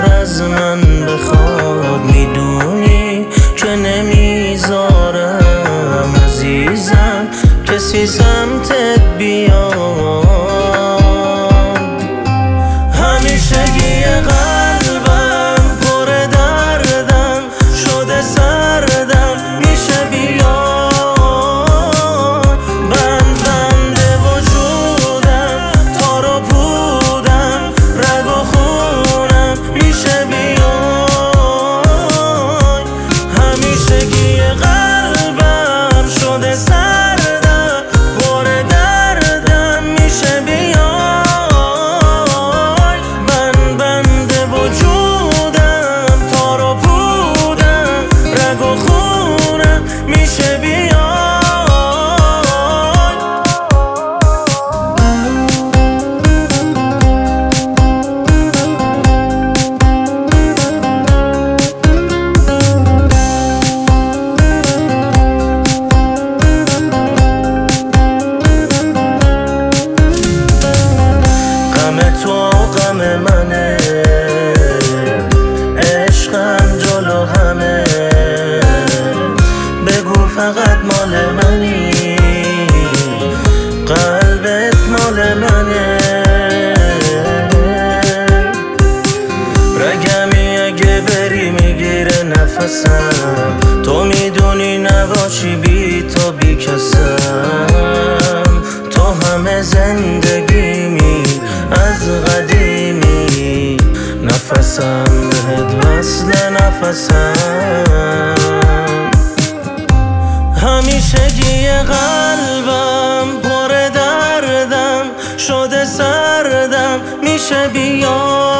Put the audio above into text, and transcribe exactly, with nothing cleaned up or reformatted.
بیشتر از من بخواد، میدونی که نمیذارم عزیزم کسی سمتت بیاد. همیشگی قلبم پر دردم شده سردم، میشه بیاد بند بند وجودم تار و پودم رگ و خونم، میشه بیاد. همیشگی قلبم شده سردم پر دردم، میشه بیاد بند بند وجودم تار و پودم رگ و خونم، میشه بیاد. غم تو غم منه، عشقم جلو همه، بگو فقط مال منی، قلبت مال منه. رگمی اگه بری میگیره نفسم، تو میدونی نباشی بی تو بی کسم، تو همه زندگیمی از قدیمی، نفسم بهت وصل نفسم. همیشگی قلبم پر دردم شده سردم، میشه بیاد